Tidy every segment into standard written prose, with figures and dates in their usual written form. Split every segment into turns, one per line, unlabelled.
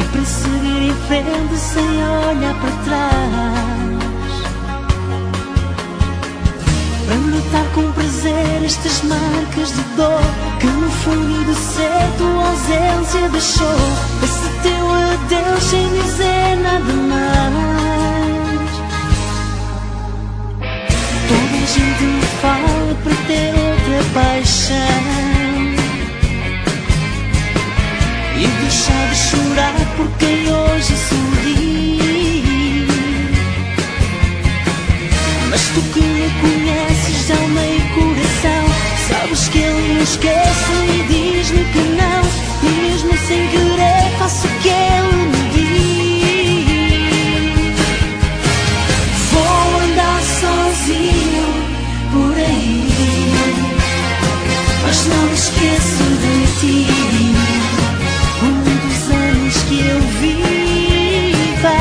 para seguir em frente sem olhar para trás, para matar com prazer estas marcas de dor que no fundo do ser tua ausência deixou. Esse teu adeus sem dizer nada mais. Toda a gente me fala para ter outra paixão e deixar de chorar por quem hoje sorri. Mas tu que me conheces de alma e coração, sabes que ele não esquece e diz-me que não. E mesmo sem querer faço o que ele me diz. Vou andar sozinho por aí, mas não me esqueço de ti. Que eu viva,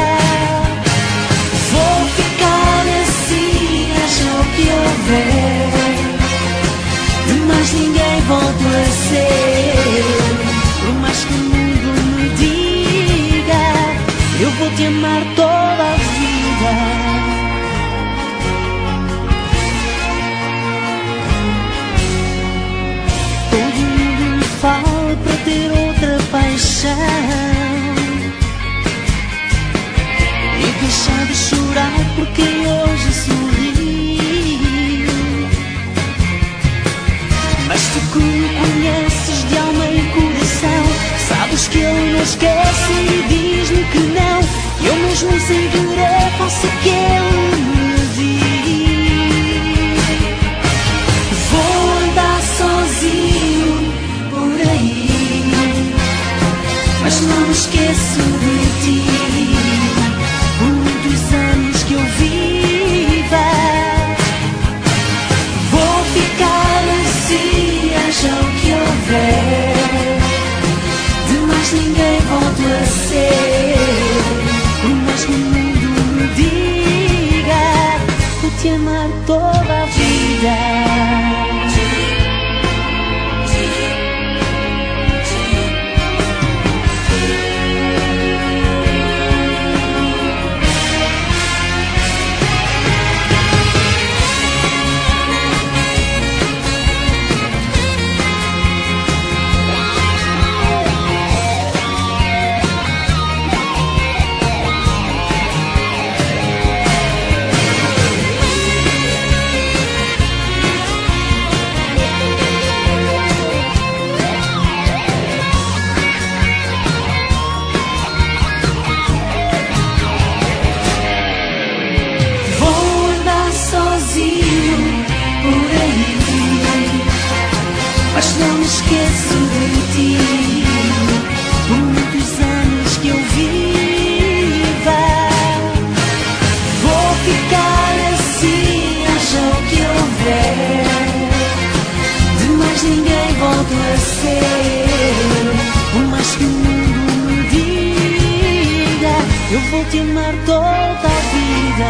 vou ficar assim, haja o que houver. De mais ninguém volto a ser. Por mais que o mundo me diga, eu vou te amar toda a vida. Todo mundo me fala para ter outra paixão e deixar de chorar por quem hoje sorri. Mas tu que me conheces de alma e coração, sabes que ele não esquece e diz-me que não. Eu mesmo sem querer faço o que ele me diz. Vou andar sozinho por aí, mas não me esqueço de ti. Seja o que houver, de mais ninguém volto a ser. Por mais que o mundo me diga, vou te amar toda a vida. Mas não me esqueço de ti. Por muitos anos que eu viva, vou ficar assim, haja o que houver. De mais ninguém volto a ser. Por mais que o mundo me diga, eu vou te amar toda a vida.